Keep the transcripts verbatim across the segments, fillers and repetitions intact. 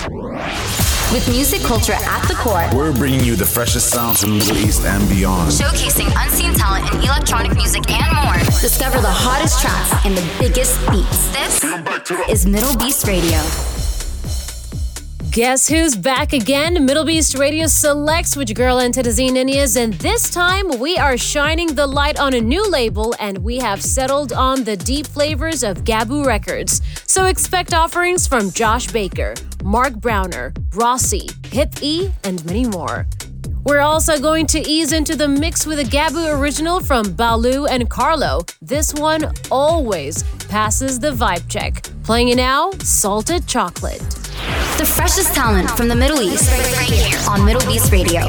With music culture at the core, we're bringing you the freshest sounds from the Middle East and beyond. Showcasing unseen talent in electronic music and more. Discover the hottest tracks and the biggest beats. This is Middle Beast Radio. Guess who's back again? Middle Beast Radio Selects with your girl Antedazine Nunez, and this time we are shining the light on a new label, and we have settled on the deep flavors of Gabu Records. So expect offerings from Josh Baker, Mark Browner, Rossi, Hip E, and many more. We're also going to ease into the mix with a Gabu original from Balu and Carlo. This one always passes the vibe check. Playing it now, Salted Chocolate. The freshest talent from the Middle East, right here on Middle Beast Radio.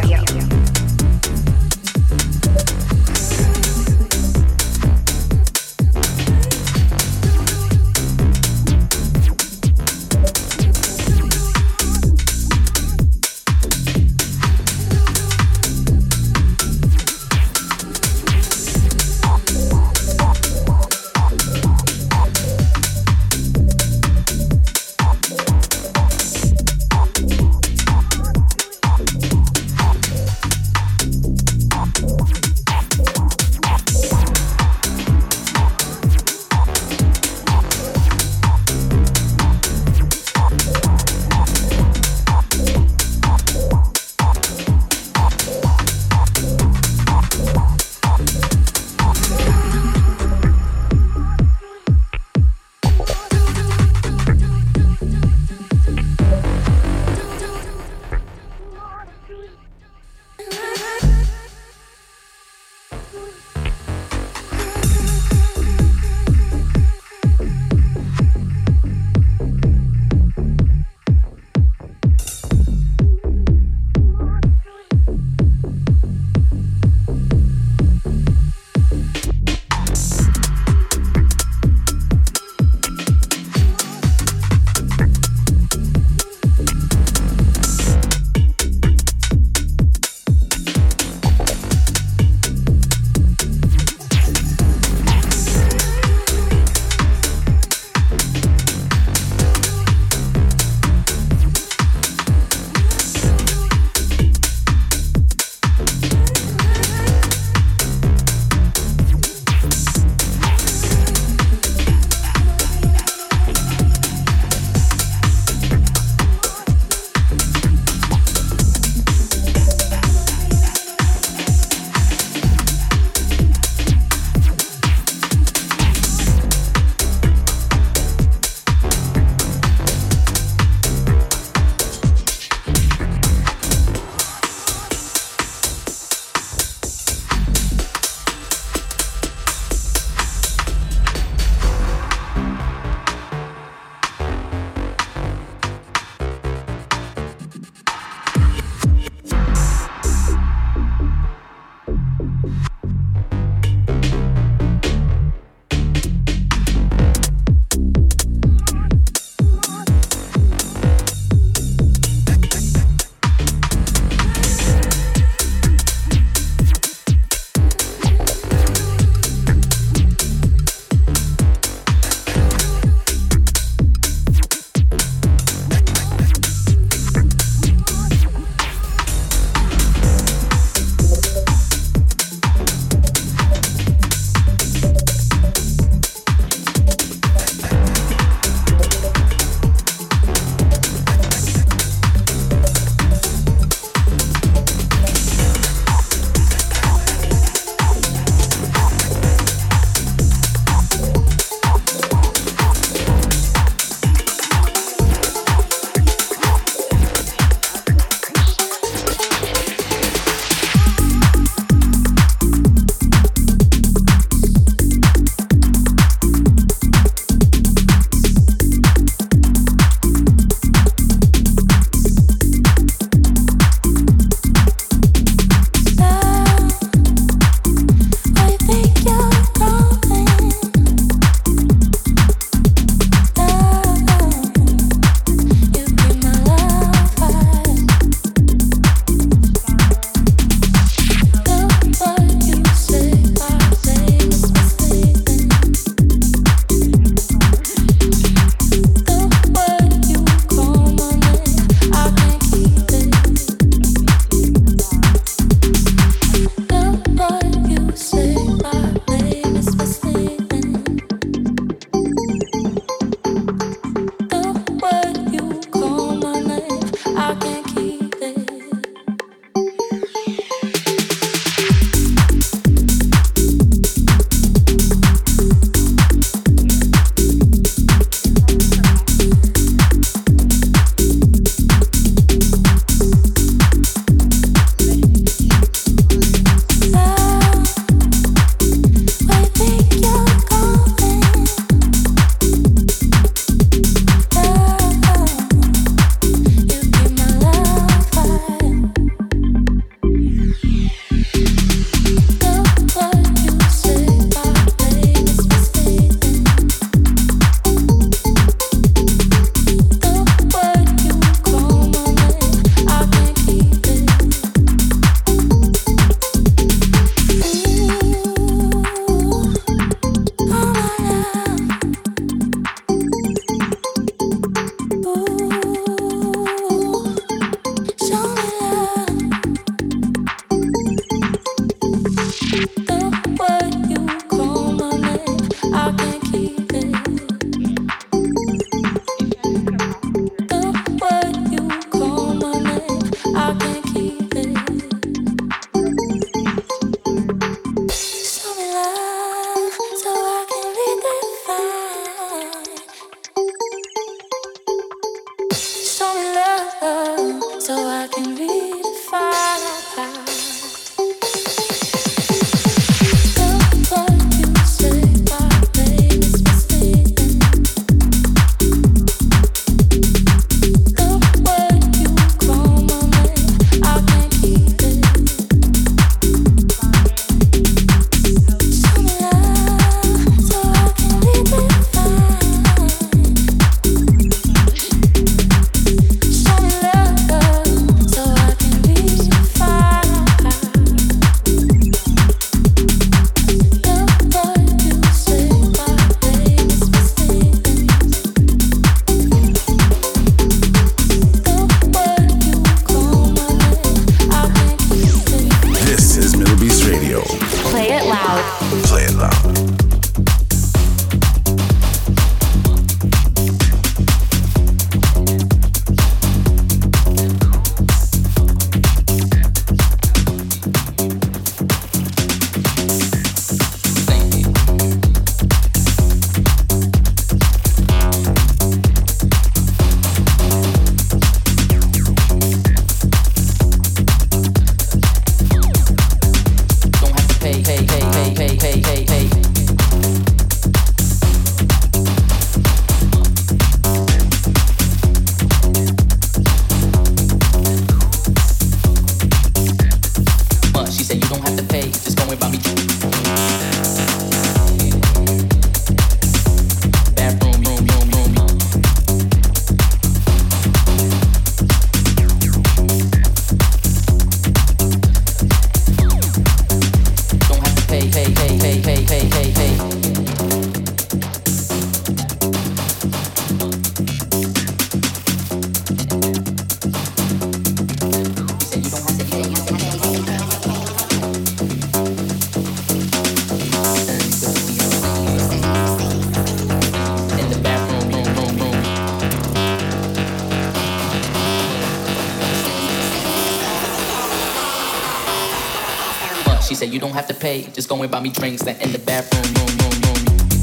You don't have to pay, just go and buy me drinks that in the bathroom, room, room, room.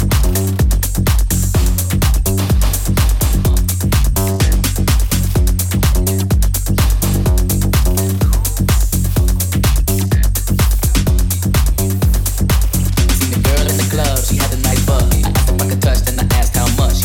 Seen the girl in the club, she had a nice butt. I asked if I could touch, then I asked how much.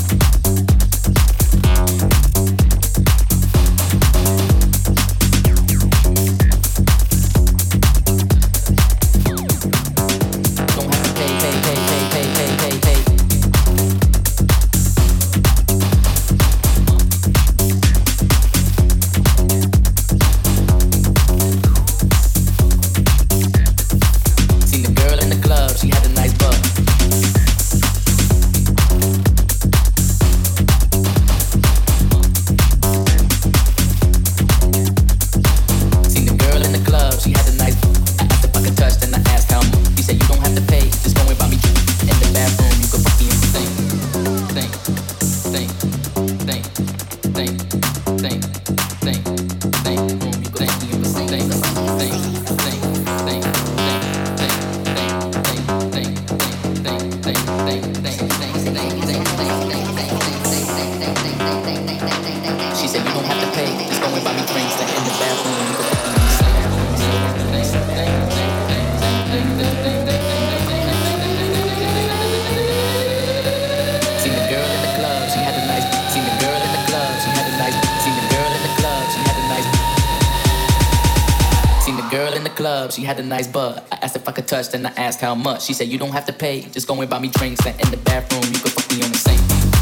She had a nice butt. I asked if I could touch, then I asked how much. She said you don't have to pay, just go and buy me drinks. And in the bathroom, you could fuck me on the sink.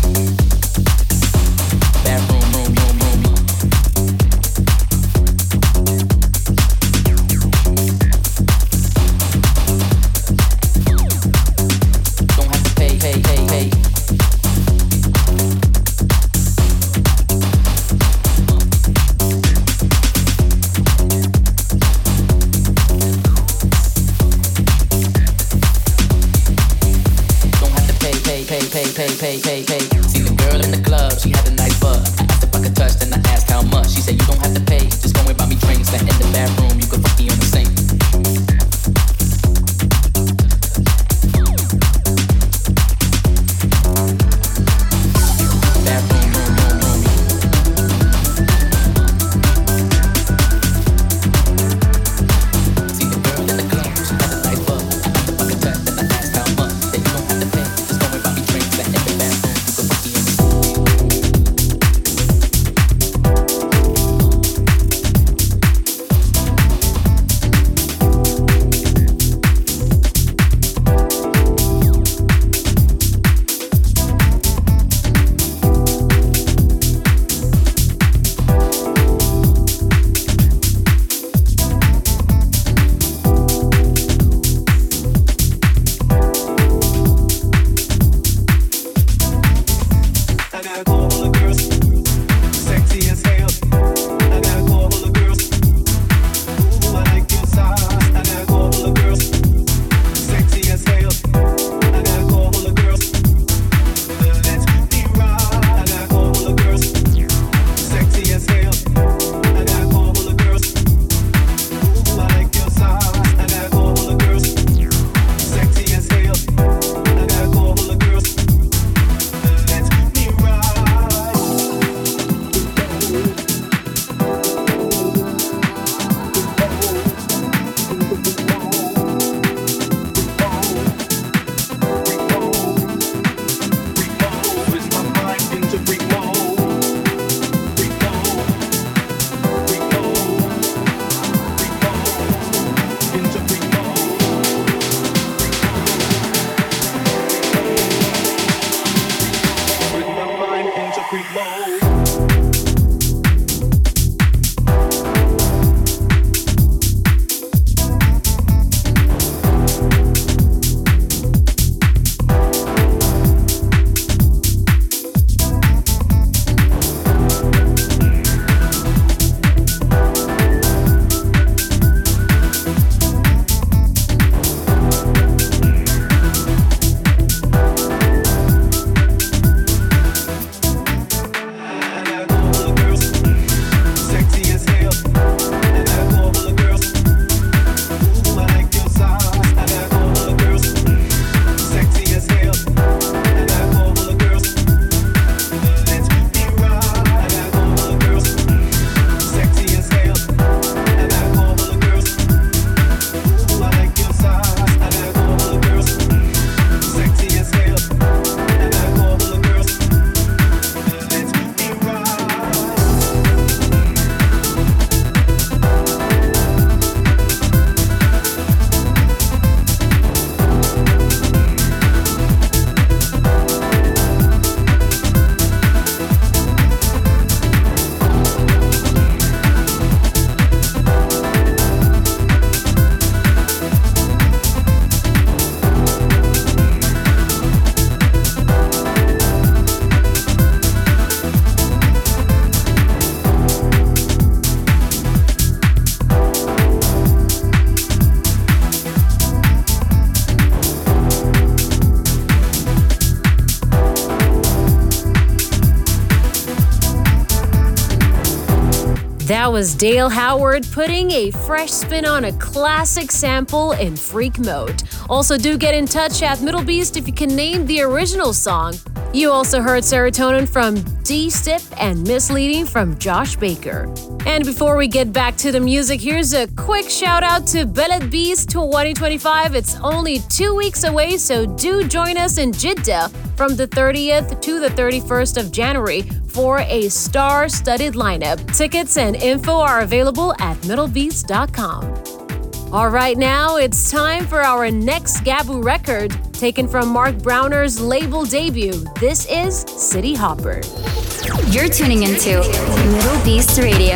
Bathroom, room, room, room. Don't have to pay, pay, pay, pay. Pay, pay, pay, pay, pay. Seen the girl in the club, she had a nice butt. I asked if I could touch, then I asked how much. She said you don't have to pay, just go and buy me drinks. And in the bathroom, you could fuck me on the sink. Bathroom, room, room, room. That was Dale Howard putting a fresh spin on a classic sample in Freak Mode. Also, do get in touch at MDLBEAST if you can name the original song. You also heard Serotonin from D-Stip and Misleading from Josh Baker. And before we get back to the music, here's a quick shout out to Beled Beast twenty twenty-five. It's only two weeks away, so do join us in Jeddah from the thirtieth to the thirty-first of January for a star-studded lineup. Tickets and info are available at middle beast dot com. All right, now it's time for our next Gabu record, taken from Mark Browner's label debut. This is City Hopper. You're tuning into MDLBEAST Radio.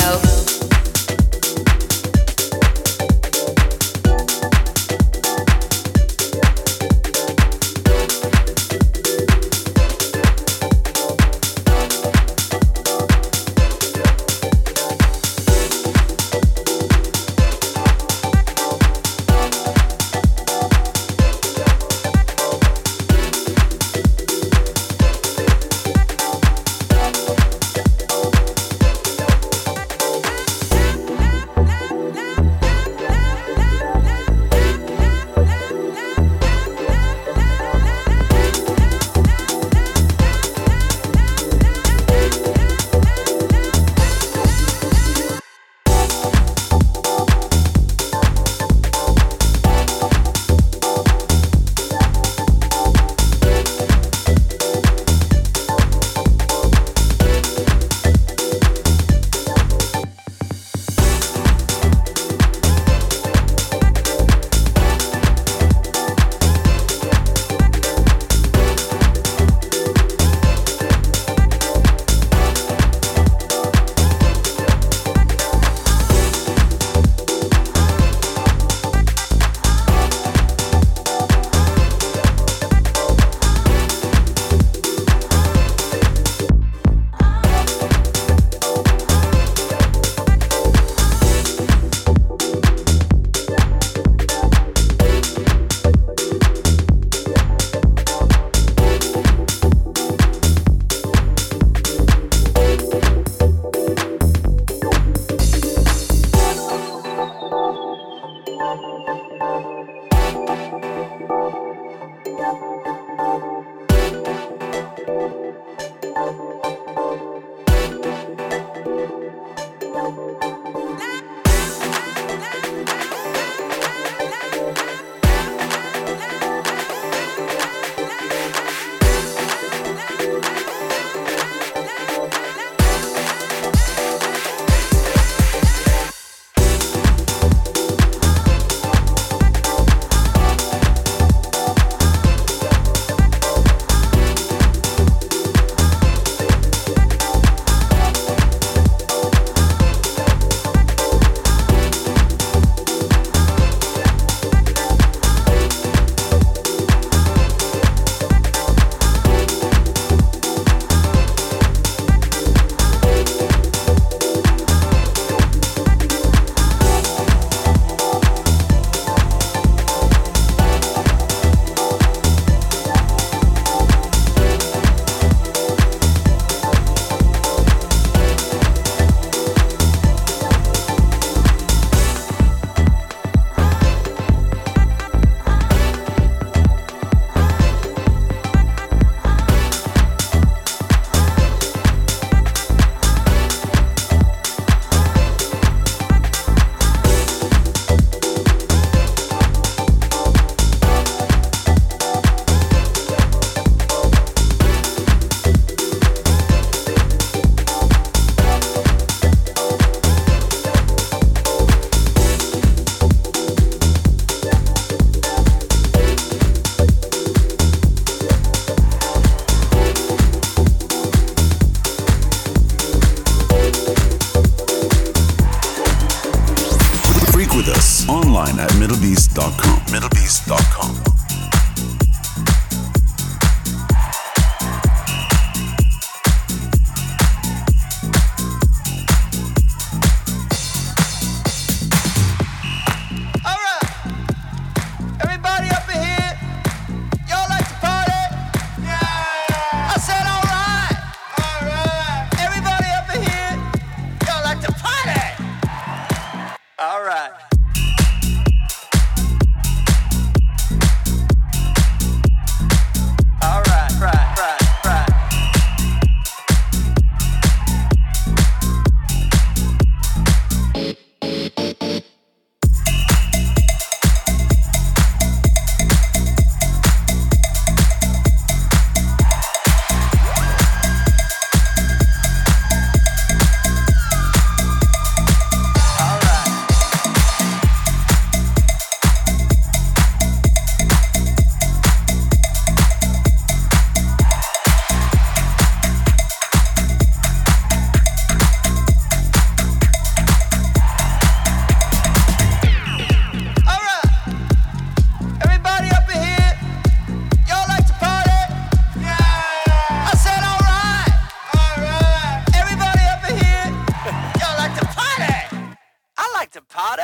online at middle beast dot com. middle beast dot com. Party! party?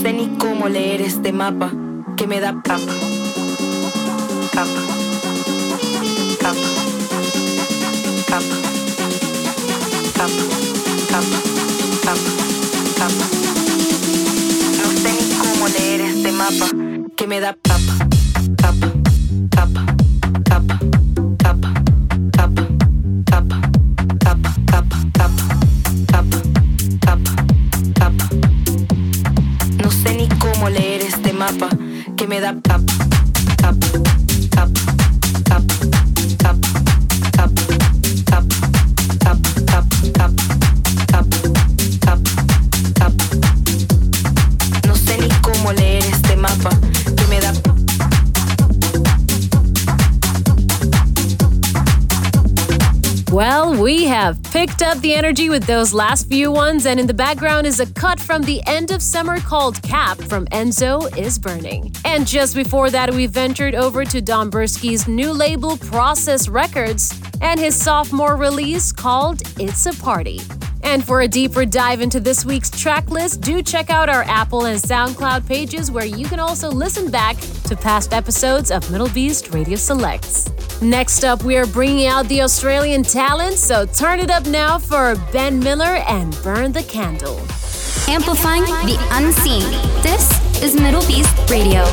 sé ni cómo leer este mapa que me da capa, capa, capa, capa, capa, capa, capa, capa. No sé ni cómo leer este mapa que me da capa, capa, capa, capa, capa, capa, capa, capa, capa, capa, capa, capa, capa. No sé ni cómo leer este mapa que me da capa, capa, capa, capa, capa, capa, capa, capa, capa, capa, capa, capa, capa. No sé ni cómo leer este mapa que me da. Well, we have picked up the energy with those last few ones, and in the background is a cut from the end of summer called Cap from Enzo Is Burning. And just before that, we ventured over to Dombrowski's new label Process Records and his sophomore release called It's a Party. And for a deeper dive into this week's track list, do check out our Apple and SoundCloud pages where you can also listen back to past episodes of Middle Beast Radio Selects. Next up, we are bringing out the Australian talent, so turn it up now for Ben Miller and Burn the Candle. Amplifying the unseen. This is Middle Beast Radio.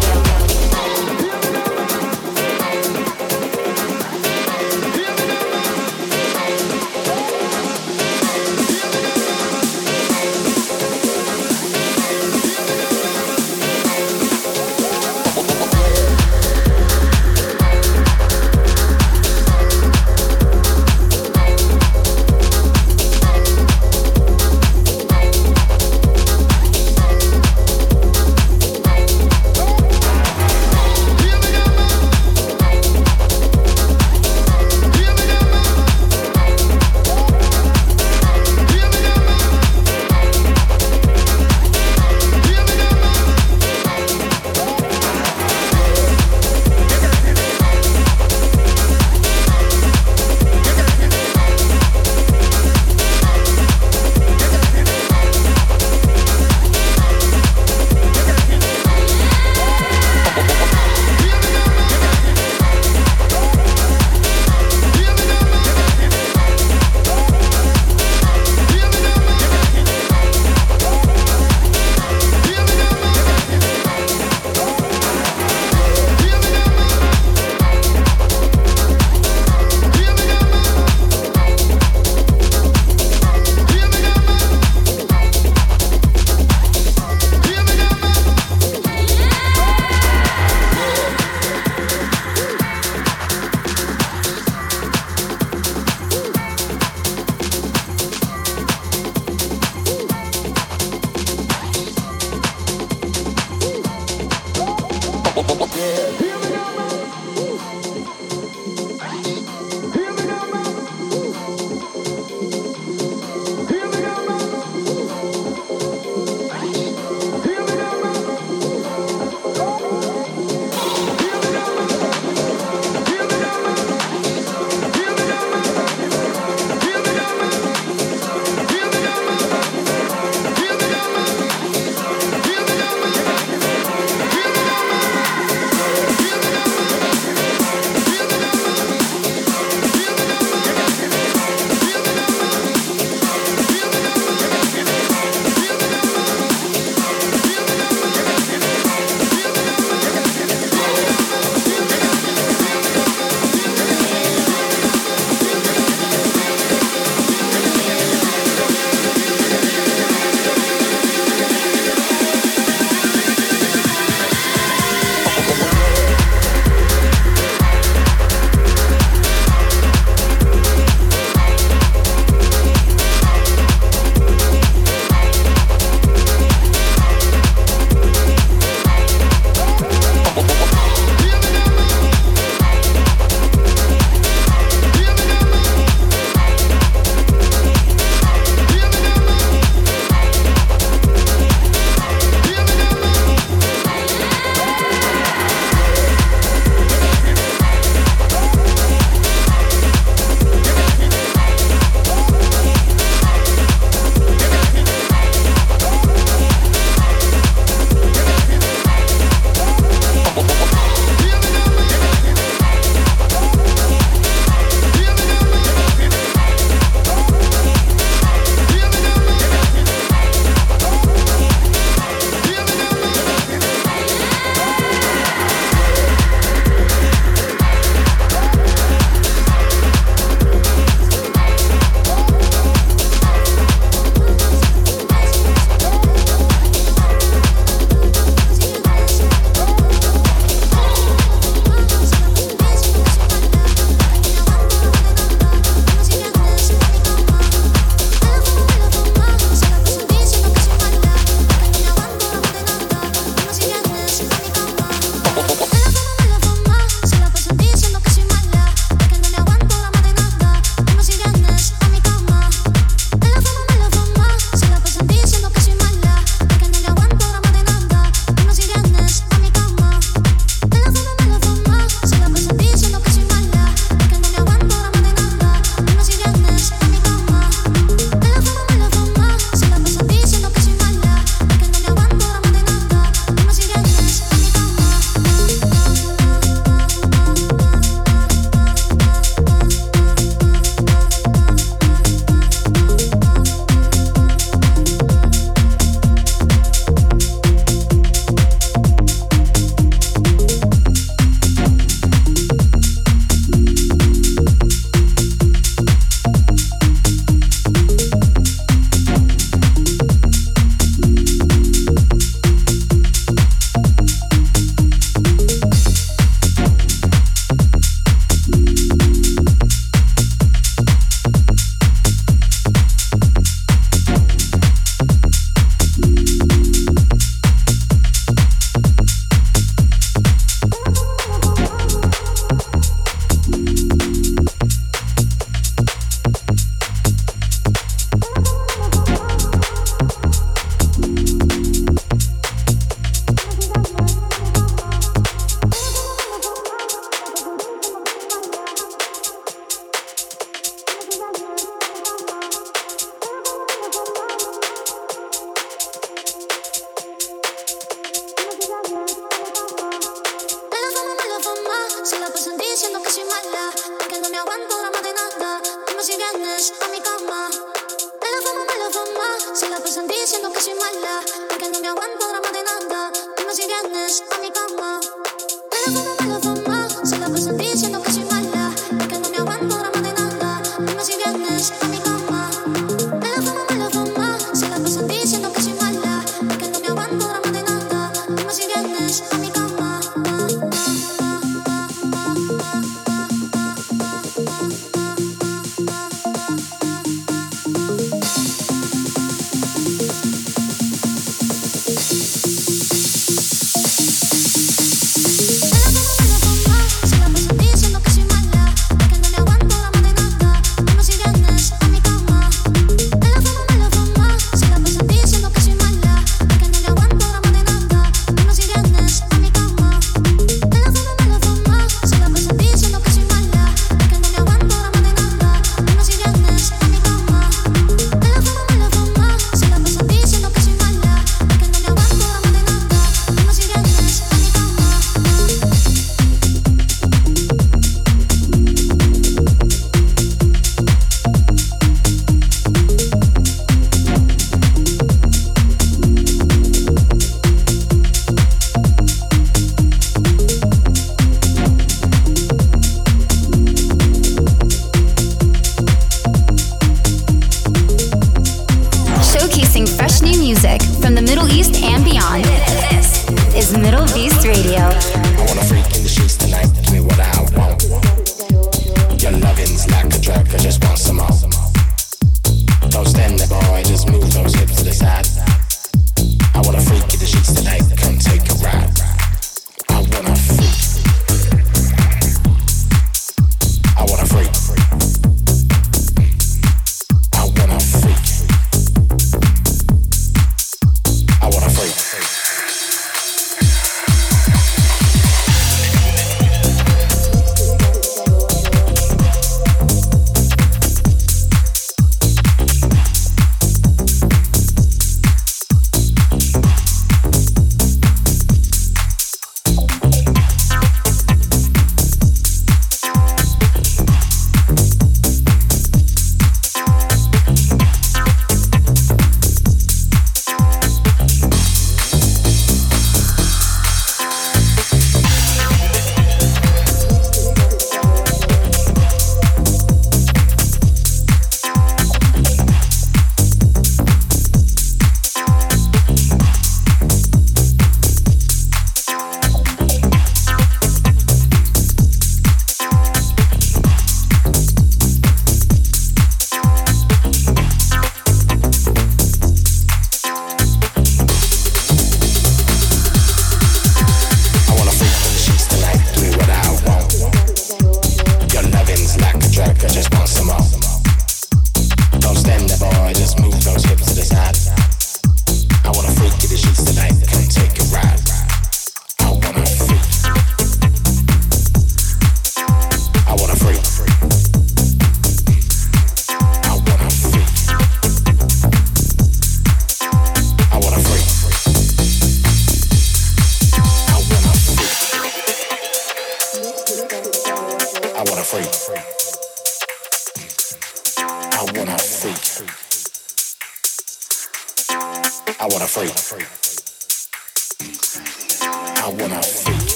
vienes a mi cama. Me la fumo, me la fumo. Si la pasan diciendo que soy mala, porque no me aguanto drama de nada. Dime si vienes a mi cama. Me la fumo, me la fumo. Si la pasan diciendo que soy mala, porque no me aguanto drama de nada. Dime si vienes a mi cama. Me la fumo, me la fumo. Si la pasan diciendo que soy mala, porque no me aguanto drama de nada. Dime si vienes a mi cama.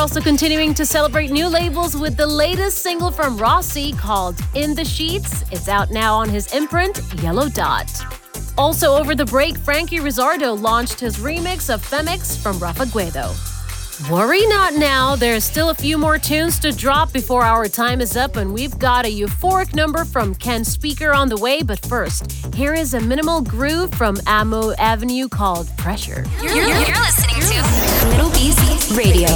also continuing to celebrate new labels with the latest single from Rossi called In the Sheets. It's out now on his imprint, Yellow Dot. Also over the break, Frankie Rizzardo launched his remix of Femix from Rafa Guedo. Worry not now, there's still a few more tunes to drop before our time is up, and we've got a euphoric number from Ken Speaker on the way. But first, here is a minimal groove from Amo Avenue called Pressure. You're, you're, you're listening to Middle Beast Radio.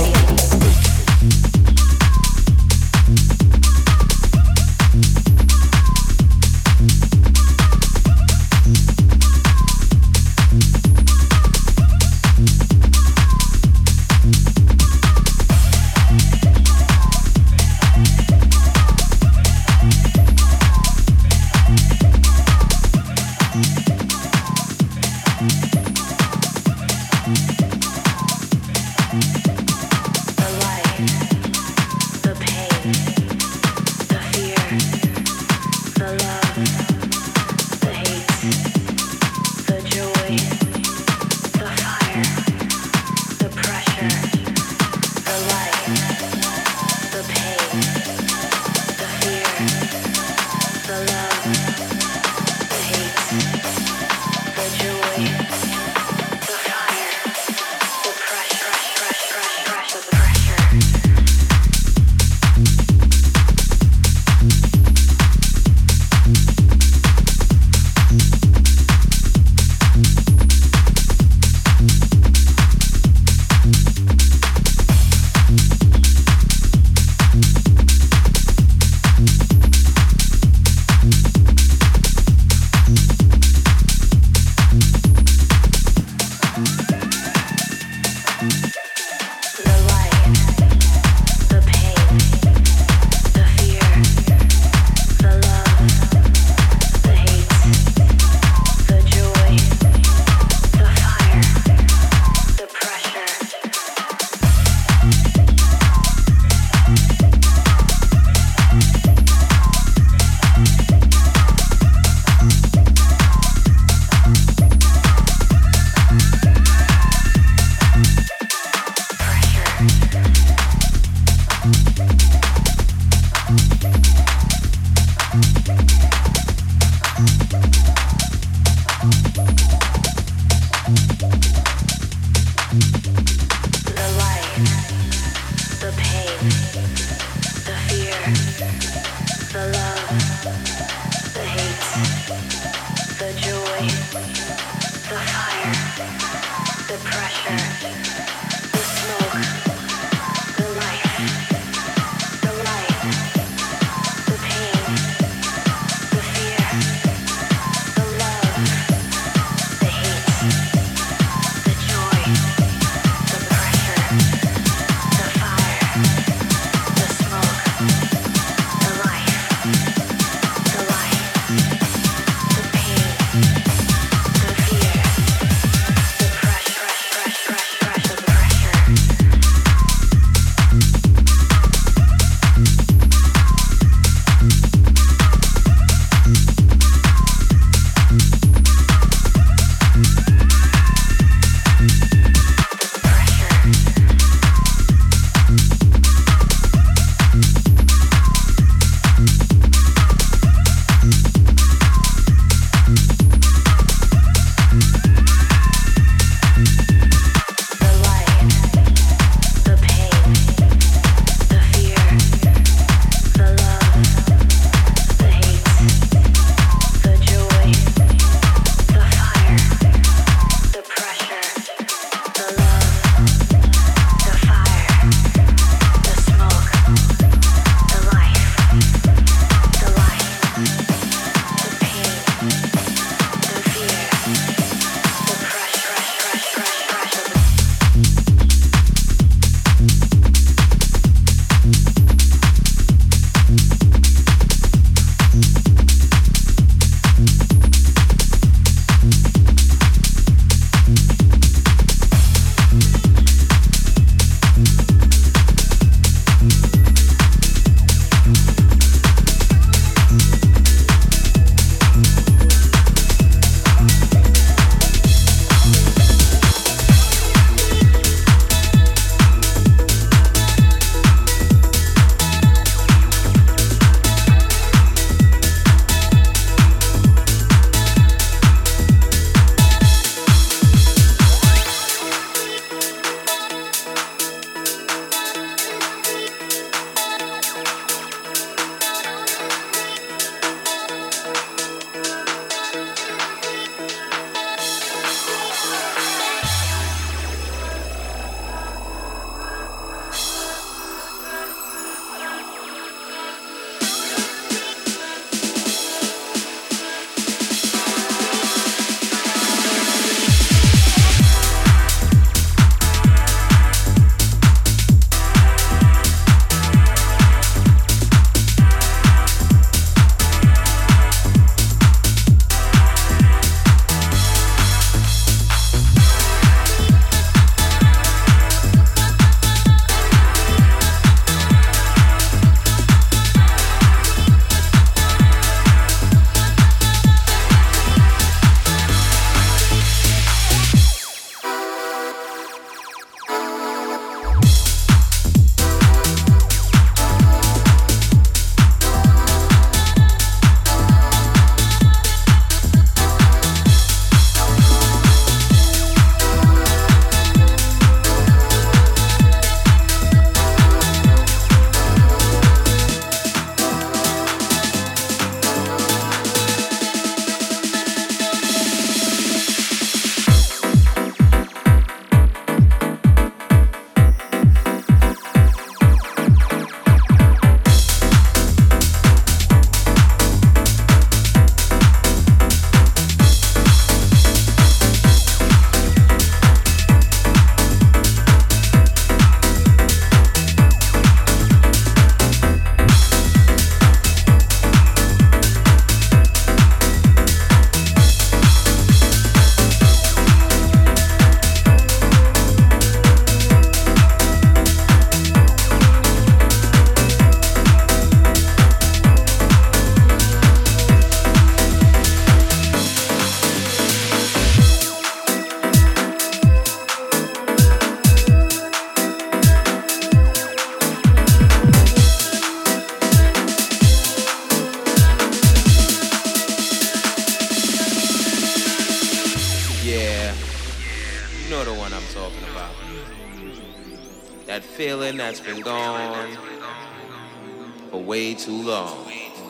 That feeling that's been gone for way too long.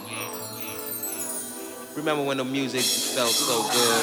Remember when the music felt so good?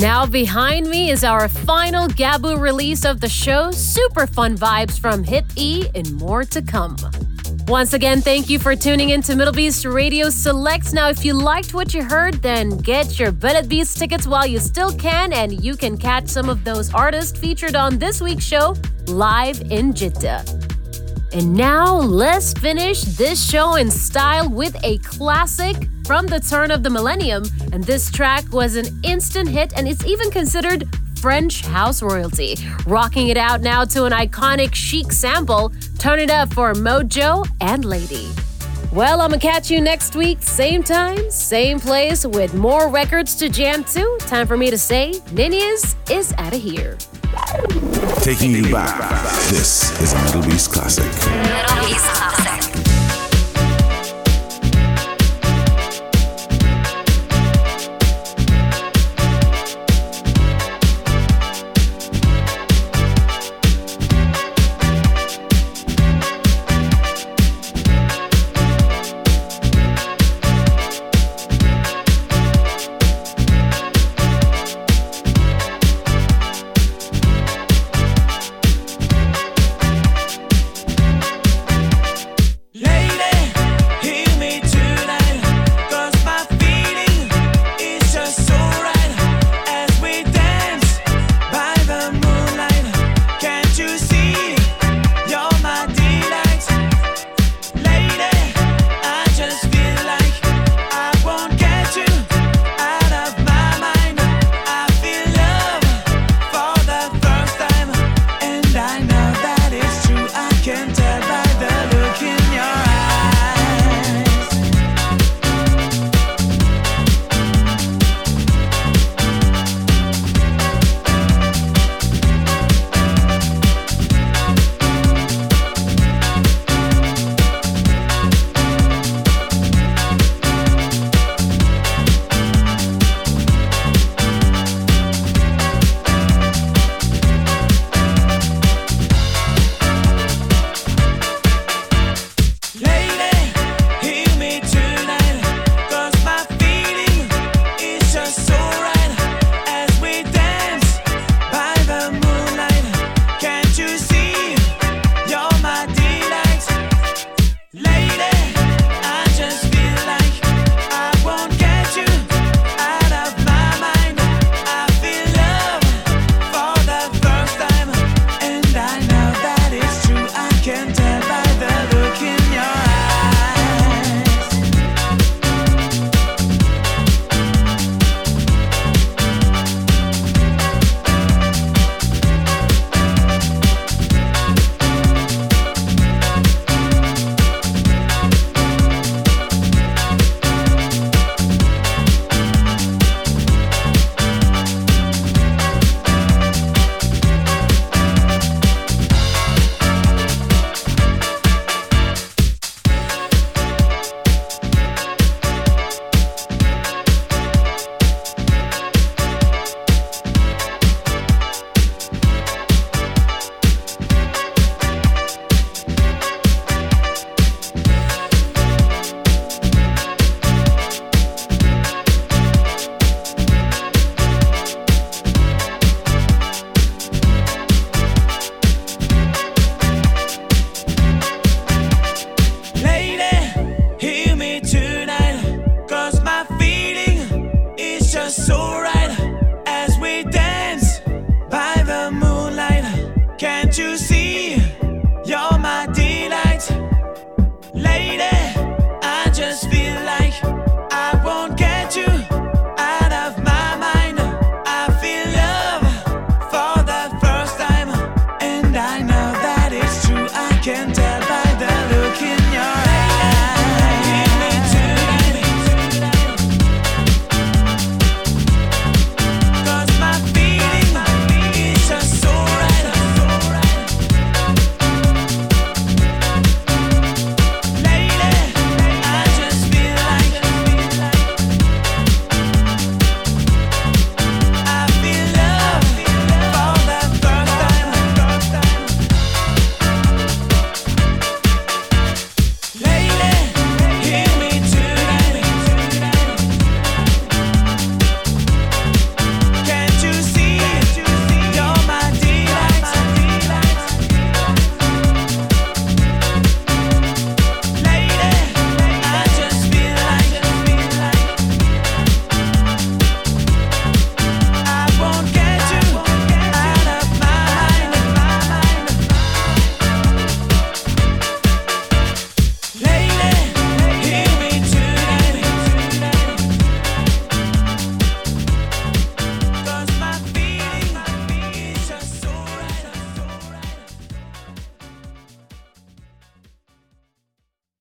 Now behind me is our final Gabu release of the show, super fun vibes from Hip E and more to come. Once again, thank you for tuning in to Middle Beast Radio Selects. Now, if you liked what you heard, then get your Bullet Beast tickets while you still can, and you can catch some of those artists featured on this week's show live in Jeddah. And now, let's finish this show in style with a classic from the turn of the millennium. And this track was an instant hit, and it's even considered French house royalty. Rocking it out now to an iconic chic sample. Turn it up for Mojo and Lady. Well, I'm gonna catch you next week, same time, same place, with more records to jam to. Time for me to say, Ninias is out of here. Taking you back. This is a Middle Beast classic. Middle Beast Classic. Can't you see? You're my delight.